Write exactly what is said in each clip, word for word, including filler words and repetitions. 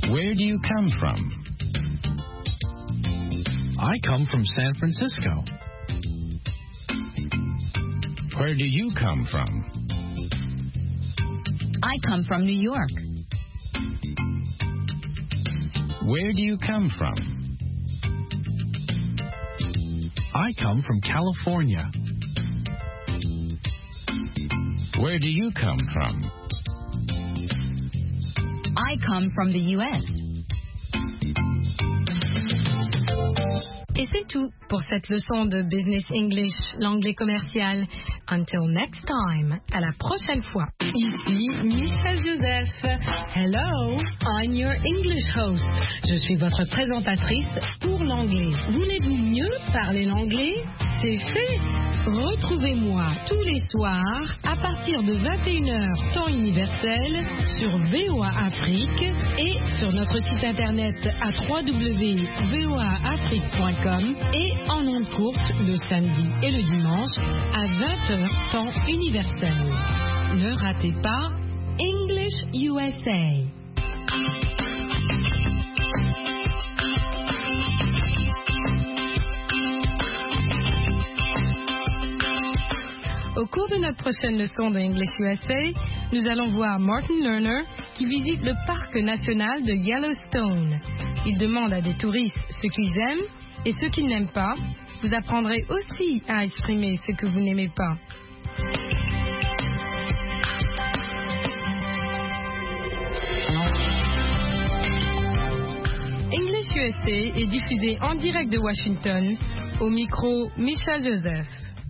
Where do you come from? I come from San Francisco. Where do you come from? I come from New York. Where do you come from? I come from California. Where do you come from? I come from the U S. Et c'est tout pour cette leçon de Business English, l'anglais commercial. Until next time, à la prochaine fois. Ici Michel Joseph. Hello, I'm your English host. Je suis votre présentatrice pour l'anglais. Voulez-vous mieux parler l'anglais? C'est fait. Retrouvez-moi tous les soirs à partir de vingt et une heures temps universel sur V O A Afrique et sur notre site internet à w w w point v o a afrique point com et en ondes courtes le samedi et le dimanche à vingt heures temps universel. Ne ratez pas English U S A. Au cours de notre prochaine leçon de English U S A, nous allons voir Martin Lerner qui visite le parc national de Yellowstone. Il demande à des touristes ce qu'ils aiment et ce qu'ils n'aiment pas. Vous apprendrez aussi à exprimer ce que vous n'aimez pas. English U S A est diffusé en direct de Washington, au micro Michel Joseph.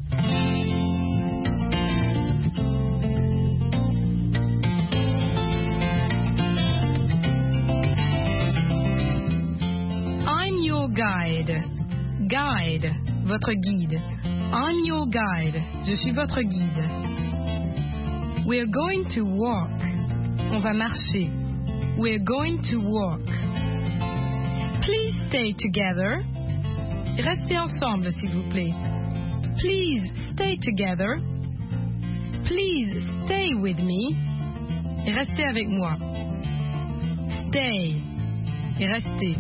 Guide. Guide, votre guide. I'm your guide. Je suis votre guide. We're going to walk. On va marcher. We're going to walk. Please stay together. Restez ensemble, s'il vous plaît. Please stay together. Please stay with me. Restez avec moi. Stay. Et restez.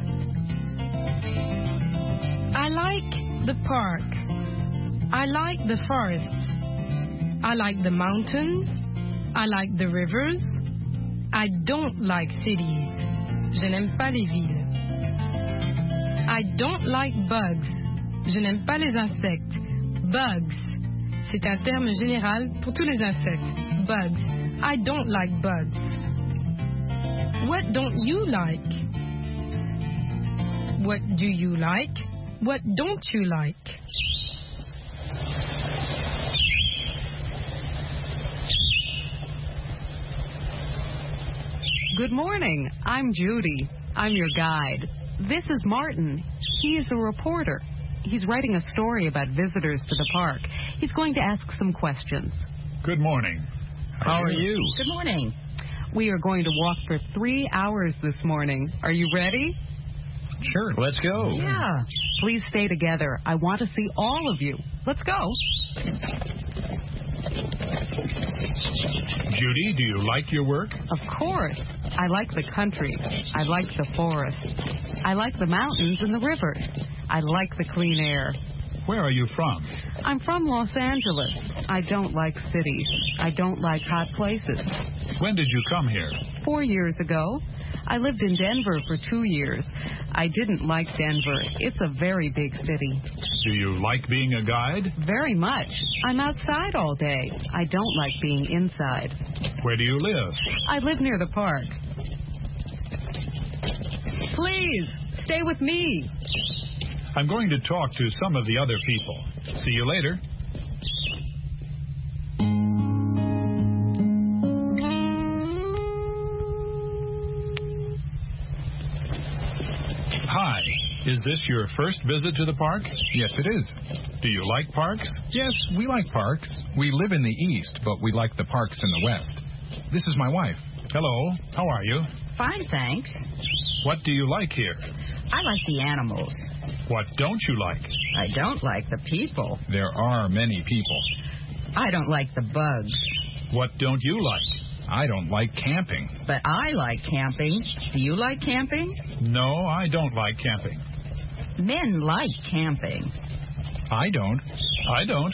I like the park. I like the forests. I like the mountains. I like the rivers. I don't like cities. Je n'aime pas les villes. I don't like bugs. Je n'aime pas les insectes. Bugs. C'est un terme général pour tous les insectes. Bugs. I don't like bugs. What don't you like? What do you like? What don't you like? Good morning. I'm Judy. I'm your guide. This is Martin. He is a reporter. He's writing a story about visitors to the park. He's going to ask some questions. Good morning. How are you? Good morning. We are going to walk for three hours this morning. Are you ready? Sure, let's go. Yeah. Please stay together. I want to see all of you. Let's go. Judy, do you like your work? Of course. I like the country. I like the forest. I like the mountains and the rivers. I like the clean air. Where are you from? I'm from Los Angeles. I don't like cities. I don't like hot places. When did you come here? Four years ago. I lived in Denver for two years. I didn't like Denver. It's a very big city. Do you like being a guide? Very much. I'm outside all day. I don't like being inside. Where do you live? I live near the park. Please, stay with me. I'm going to talk to some of the other people. See you later. Hi. Is this your first visit to the park? Yes, it is. Do you like parks? Yes, we like parks. We live in the east, but we like the parks in the west. This is my wife. Hello. How are you? Fine, thanks. What do you like here? I like the animals. What don't you like? I don't like the people. There are many people. I don't like the bugs. What don't you like? I don't like camping. But I like camping. Do you like camping? No, I don't like camping. Men like camping. I don't. I don't.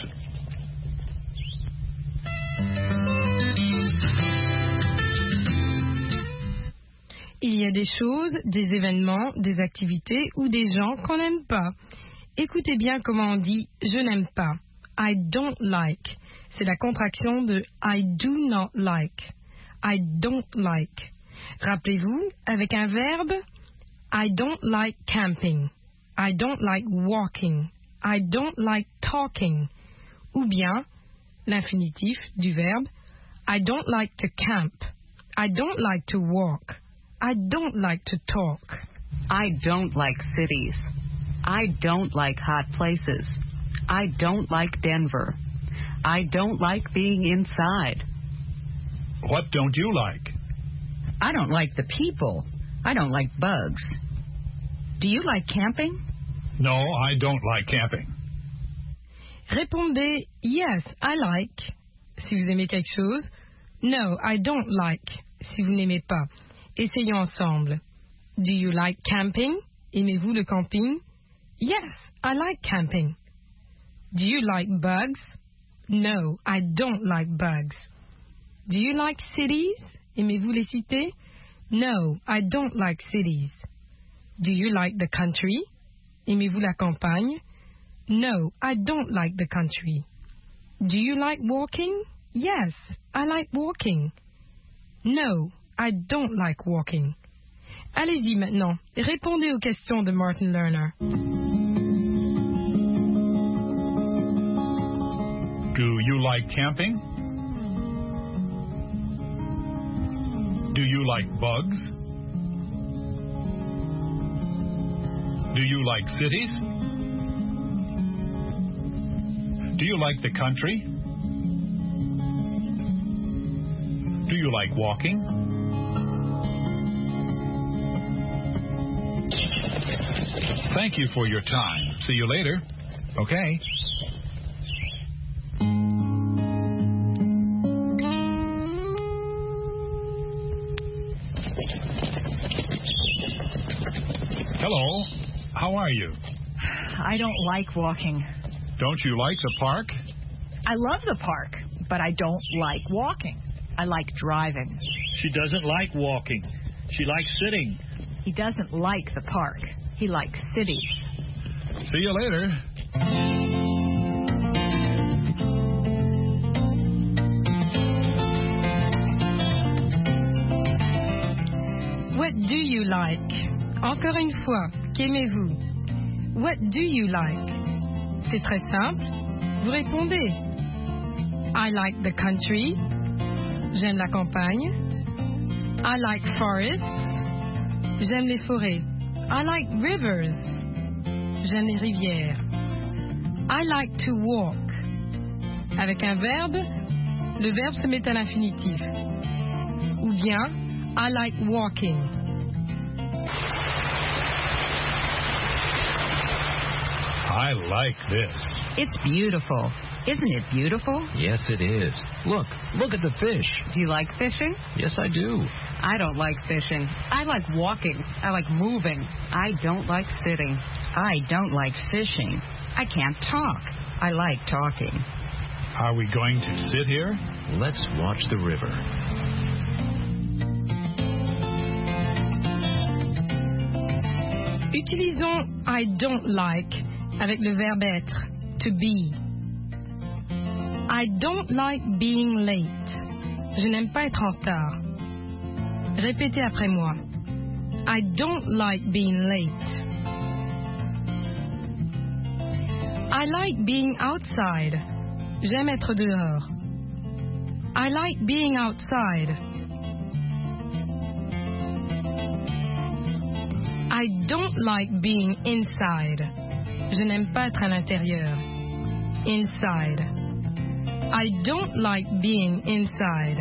Il y a des choses, des événements, des activités ou des gens qu'on n'aime pas. Écoutez bien comment on dit « je n'aime pas ». I don't like. C'est la contraction de I do not like. I don't like. Rappelez-vous, avec un verbe, I don't like camping. I don't like walking. I don't like talking. Ou bien, l'infinitif du verbe, I don't like to camp. I don't like to walk. I don't like to talk. I don't like cities. I don't like hot places. I don't like Denver. I don't like being inside. What don't you like? I don't like the people. I don't like bugs. Do you like camping? No, I don't like camping. Répondez yes, I like si vous aimez quelque chose. No, I don't like si vous n'aimez pas. Essayons ensemble. Do you like camping? Aimez-vous le camping? Yes, I like camping. Do you like bugs? No, I don't like bugs. Do you like cities? Aimez-vous les cités? No, I don't like cities. Do you like the country? Aimez-vous la campagne? No, I don't like the country. Do you like walking? Yes, I like walking. No, I don't like walking. Allez-y maintenant, répondez aux questions de Martin Lerner. Do you like camping? Do you like bugs? Do you like cities? Do you like the country? Do you like walking? Thank you for your time. See you later. Okay. Hello. How are you? I don't like walking. Don't you like the park? I love the park, but I don't like walking. I like driving. She doesn't like walking. She likes sitting. He doesn't like the park. He likes cities. See you later. What do you like? Encore une fois, qu'aimez-vous? What do you like? C'est très simple. Vous répondez. I like the country. J'aime la campagne. I like forests. J'aime les forêts. I like rivers. J'aime les rivières. I like to walk. Avec un verbe, le verbe se met à l'infinitif. Ou bien, I like walking. I like this. It's beautiful. Isn't it beautiful? Yes, it is. Look, look at the fish. Do you like fishing? Yes, I do. I don't like fishing. I like walking. I like moving. I don't like sitting. I don't like fishing. I can't talk. I like talking. Are we going to sit here? Let's watch the river. Utilisons I don't like avec le verbe être, to be. I don't like being late. Je n'aime pas être en retard. Répétez après moi. I don't like being late. I like being outside. J'aime être dehors. I like being outside. I don't like being inside. Je n'aime pas être à l'intérieur. Inside. I don't like being inside.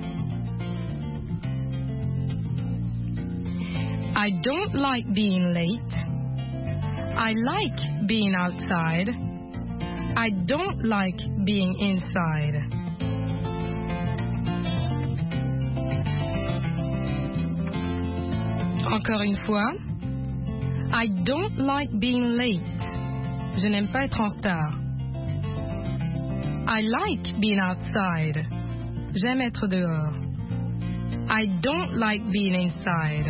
I don't like being late. I like being outside. I don't like being inside. Encore une fois. I don't like being late. Je n'aime pas être en retard. I like being outside. J'aime être dehors. I don't like being inside.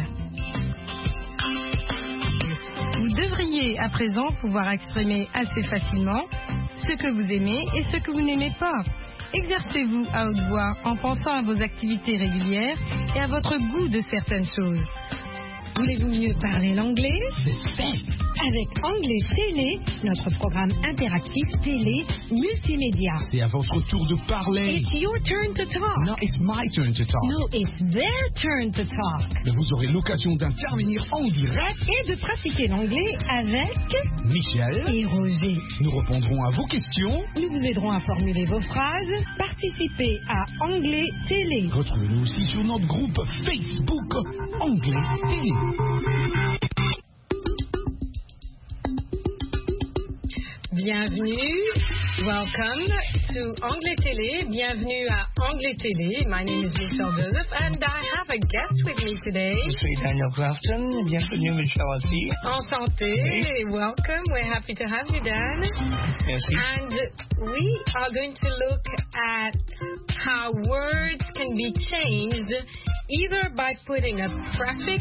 Vous devriez à présent pouvoir exprimer assez facilement ce que vous aimez et ce que vous n'aimez pas. Exercez-vous à haute voix en pensant à vos activités régulières et à votre goût de certaines choses. Voulez-vous mieux parler l'anglais? Avec Anglais Télé, notre programme interactif télé multimédia. C'est à votre tour de parler. It's your turn to talk. No, it's my turn to talk. No, it's their turn to talk. Mais vous aurez l'occasion d'intervenir en direct et de pratiquer l'anglais avec Michel et Roger. Nous répondrons à vos questions. Nous vous aiderons à formuler vos phrases. Participez à Anglais Télé. Retrouvez-nous aussi sur notre groupe Facebook Anglais Télé. Bienvenue, welcome to Anglais Télé. Bienvenue à Anglais Télé. My name is Michelle Joseph and I have a guest with me today. Je suis Daniel Crafton. Bienvenue, Michelle aussi. Enchanté. Oui. Welcome. We're happy to have you, Dan. Merci. And we are going to look at how words can be changed either by putting a prefix.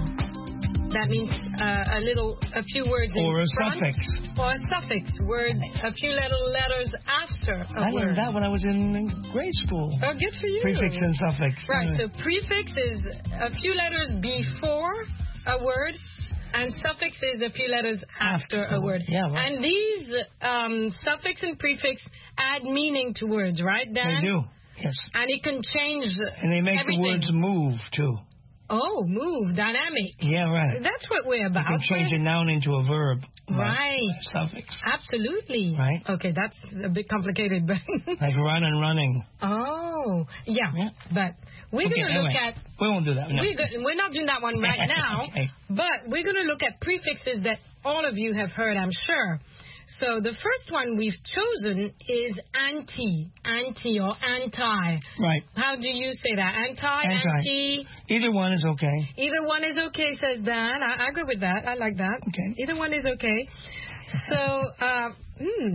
That means uh, a little, a few words or in a front, suffix. Or a suffix, words, a few little letters after a I word. learned that when I was in grade school. Oh, good for you. Prefix and suffix. Right, Uh, so prefix is a few letters before a word, and suffix is a few letters after, after a word. Yeah, right. And these um, suffix and prefix add meaning to words, right, Dan? They do, yes. And it can change And they make everything. the words move, too. Oh, move, dynamic. Yeah, right. That's what we're about. You can change a noun into a verb. Right. Suffix. Absolutely. Right. Okay, that's a bit complicated, but... Like run and running. Oh, yeah. Yeah. But we're Okay, going to anyway, look at... We won't do that. No. We're, go- we're not doing that one right now, Okay. but we're going to look at prefixes that all of you have heard, I'm sure. So the first one we've chosen is anti, anti or anti. Right. How do you say that? Anti, Anti. anti? Either one is okay. Either one is okay, says Dan. I, I agree with that. I like that. Okay. Either one is okay. So, uh, hmm.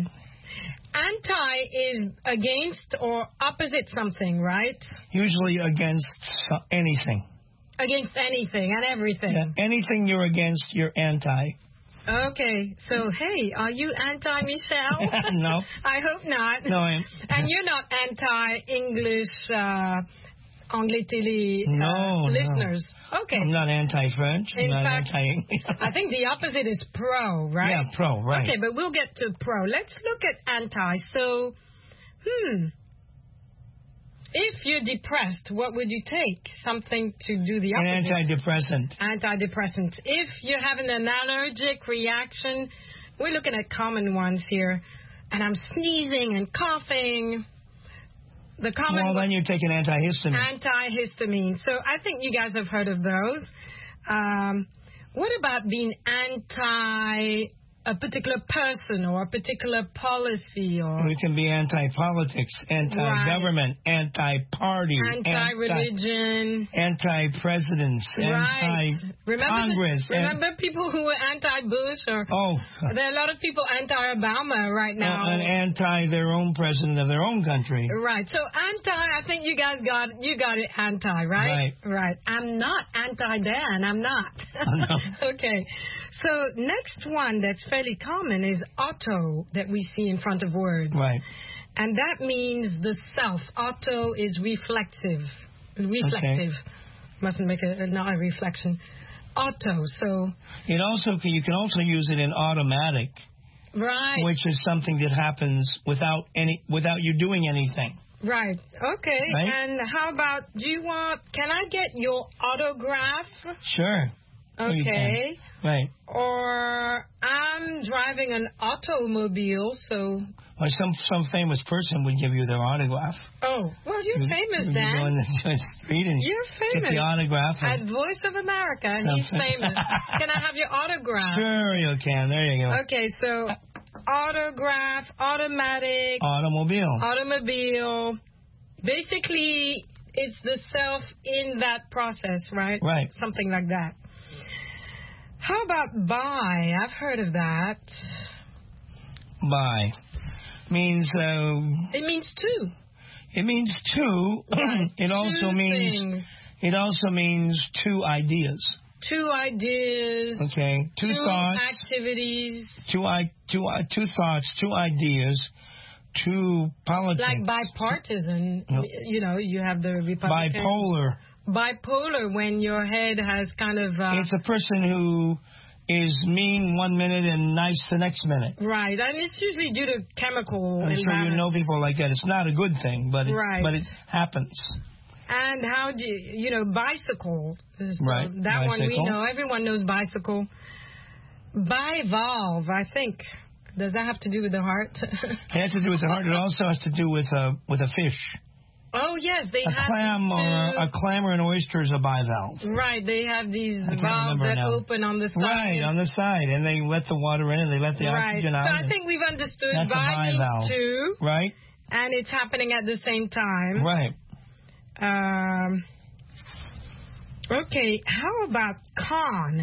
Anti is against or opposite something, right? Usually against so- anything. Against anything and everything. Yeah, anything you're against, you're anti. Okay, so hey, are you anti-Michelle? No. I hope not. No, I am. And you're not anti-English, uh, Anglais Télé uh, No, no. listeners? Okay. I'm not anti-French. I'm In not fact, anti-English. I think the opposite is pro, right? Yeah, pro, right. Okay, but we'll get to pro. Let's look at anti. So, hmm. If you're depressed, what would you take? Something to do the An opposite. antidepressant. Antidepressant. If you're having an allergic reaction, we're looking at common ones here. And I'm sneezing and coughing. The common Well, then you take an antihistamine. Antihistamine. So I think you guys have heard of those. Um, what about being anti a particular person or a particular policy or It can be anti-politics, anti-government, Right. anti-party, anti-religion. anti-presidents, Right. Remember, anti-Congress. the, remember people who were anti-Bush or Oh, there are a lot of people anti-Obama right now. uh, and anti their own president of their own country. Right. So anti, I think you guys got you got it anti, right? Right. Right. I'm not anti-Dan. I'm not. No. Okay. So next one that's fairly common is auto that we see in front of words. Right. And that means the self. Auto is reflexive. Reflective. Mustn't make a not a reflection. Auto. So It also can, you can also use it in automatic, right. which is something that happens without any without you doing anything. Right. Okay. Right? And how about, do you want, can I get your autograph? Sure. Oh, you Okay. can. Right. Or I'm driving an automobile, so. Or some some famous person would give you their autograph. Oh, well, you're You- famous, you Dan. go in the street and You're famous. get the autograph. At and- Voice of America, and he's Something. famous. Can I have your autograph? Sure, you can. There you go. Okay, so autograph, automatic, Automobile. automobile. Basically, it's the self in that process, right? Right. Something like that. How about bye? I've heard of that. Bye means. Uh, it means two. It means two. Right. It two also means. Things. It also means two ideas. Two ideas. Okay. Two, two thoughts. Activities. Two i two two thoughts. Two ideas. Two politics. Like bipartisan. No. You know, you have the Republican. Bipolar. Bipolar, when your head has kind of. Uh, it's a person who is mean one minute and nice the next minute. Right, and it's usually due to chemical. I'm sure you know people like that. It's not a good thing, but it's, right. but it happens. And how do you, you know, bicycle. So right. That bicycle. one we know. Everyone knows bicycle. Bivalve, I think. Does that have to do with the heart? It has to do with the heart. It also has to do with a with a fish. Oh yes, they a have clam or a, a clam or an oyster is a bivalve. Right, they have these valves that now. open on the side. Right, on the side, and they let the water in and they let the right. oxygen so out. So I think we've understood That's bi a bivalve. means two. Right. And it's happening at the same time. Right. Um. Okay, how about con?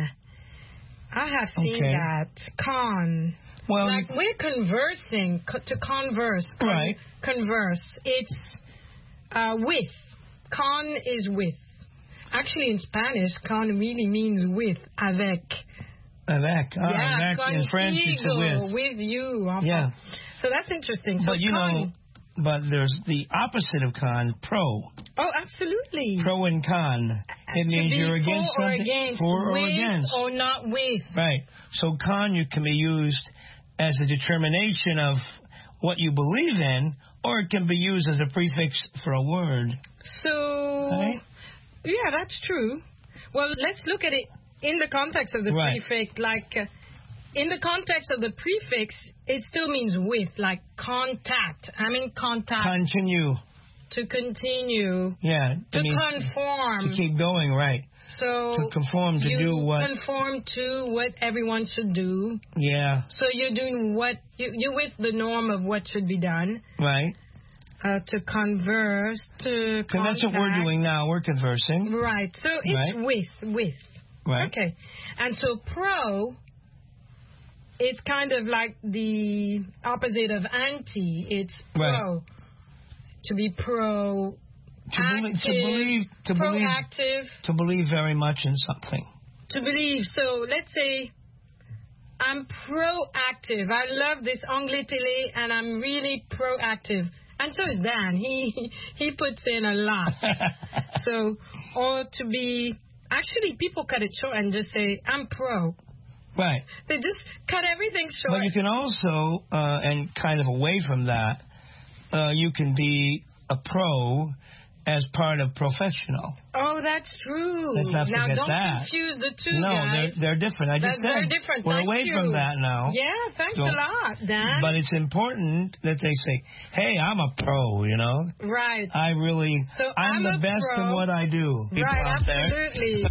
I have seen okay. that con. Well, like you, we're conversing co- to converse. Con- right. Converse. It's uh, with. Con is with. Actually, in Spanish, con really means with. Avec. Avec. Ah, yeah, avec. In French, it's a with. With you. Enfin. Yeah. So that's interesting. So but you con, know, but there's the opposite of con, pro. Oh, absolutely. Pro and con. It to means be you're against for something. Or against, for with or against. Or not with. Right. So con you can be used as a determination of what you believe in, or it can be used as a prefix for a word. So, right? Yeah, that's true. Well, let's look at it in the context of the right. prefix. Like, uh, in the context of the prefix, it still means with, like contact. I mean contact. Continue. To continue. Yeah. To conform. To keep going, right. So to conform to you do what conform to what everyone should do. Yeah. So you're doing what you you're with the norm of what should be done. Right. Uh, to converse, to contact. That's what we're doing now. We're conversing. Right. So it's right. with with. Right. Okay. And so pro, it's kind of like the opposite of anti. It's pro. Right. To be pro. To believe, to believe, to believe, proactive. To believe very much in something. To believe. So let's say I'm proactive. I love this Anglais Télé, and I'm really proactive. And so is Dan. He he puts in a lot. So, or to be actually, people cut it short and just say I'm pro. Right. They just cut everything short. But you can also, uh, and kind of away from that, uh, you can be a pro as part of professional. Oh, that's true. Let's not now, forget don't that. confuse the two, no, guys. they're, they're different. I that's just said very different. we're Thank away you. from that now. Yeah, thanks so, a lot, Dan. But it's important that they say, hey, I'm a pro, you know? Right. I really, so I'm, I'm the best pro. in what I do. People right, out absolutely.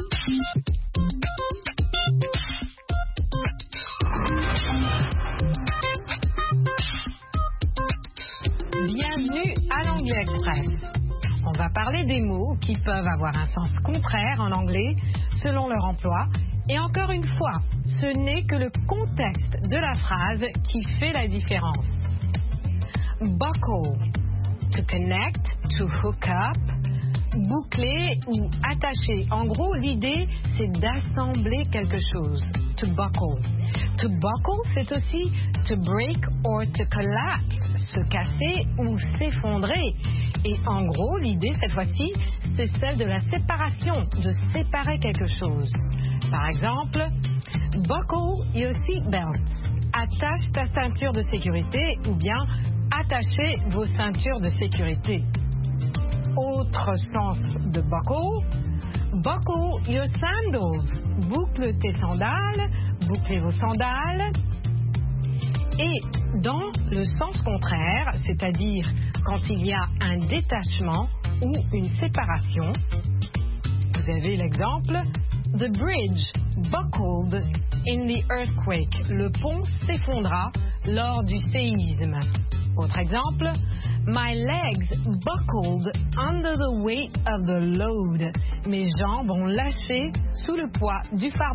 Bienvenue à l'Anglais Express. On va parler des mots qui peuvent avoir un sens contraire en anglais selon leur emploi. Et encore une fois, ce n'est que le contexte de la phrase qui fait la différence. Buckle, to connect, to hook up, boucler ou attacher. En gros, l'idée, c'est d'assembler quelque chose. To buckle. To buckle, c'est aussi to break or to collapse, se casser ou s'effondrer. Et en gros, l'idée, cette fois-ci, c'est celle de la séparation, de séparer quelque chose. Par exemple, buckle your seatbelt. Attache ta ceinture de sécurité ou bien attachez vos ceintures de sécurité. Autre sens de buckle, buckle your sandals. Boucle tes sandales, bouclez vos sandales. Et dans le sens contraire, c'est-à-dire quand il y a un détachement ou une séparation, vous avez l'exemple, the bridge buckled in the earthquake. Le pont s'effondra lors du séisme. Autre exemple, my legs buckled under the weight of the load. Mes jambes ont lâché sous le poids du fardeau.